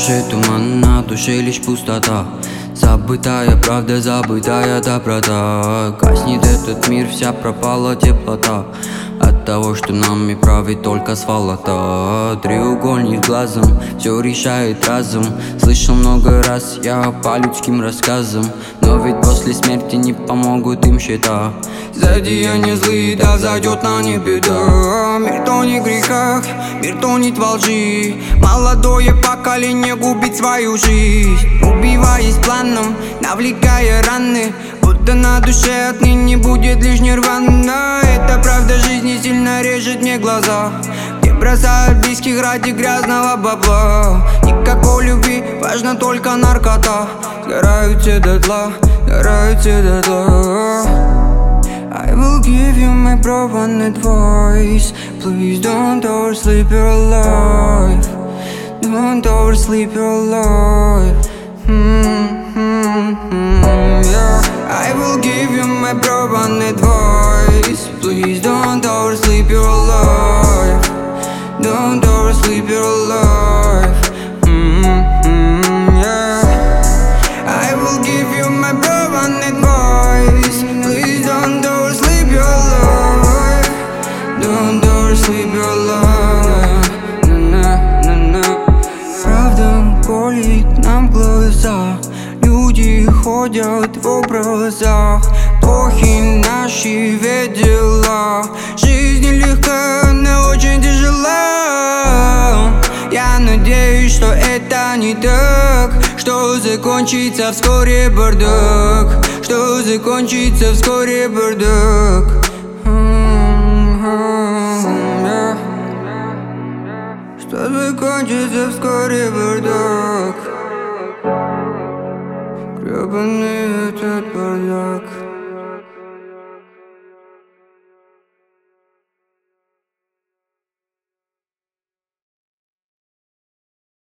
душе туман, на душе лишь пустота. Забытая правда, забытая доброта. Гаснет этот мир, вся пропала теплота от того, что нами правит только сволота. Треугольник глазом, все решает разум. Слышал много раз я по людским рассказам, но ведь после смерти не помогут им счета. За деяния злые, да зайдет на не беда. Мир тонет в грехах, мир тонет во лжи. Молодое поколение губит свою жизнь, убиваясь планом, навлекая раны. Будто на душе отныне будет лишь нирвана. Эта правда жизни сильно режет мне глаза, где бросают близких ради грязного бабла. Никакой любви, важна только наркота. Сгорают все дотла, сгорают все дотла. I will give you my broken advice. Please don't oversleep your life. Don't oversleep your life. Yeah. I will give you my broken advice. Please don't oversleep your life. Don't oversleep your life. Yeah. I will give you my broken advice. Please don't oversleep your life. Don't oversleep your life. Правда колит нам глаза. Люди ходят в образах, плохи наши ведь дела. Жизнь нелегка, но очень тяжела. Я надеюсь, что это не так, что закончится вскоре бардак, что закончится вскоре бардак. Что закончится вскоре бардак, гребаный этот бардак.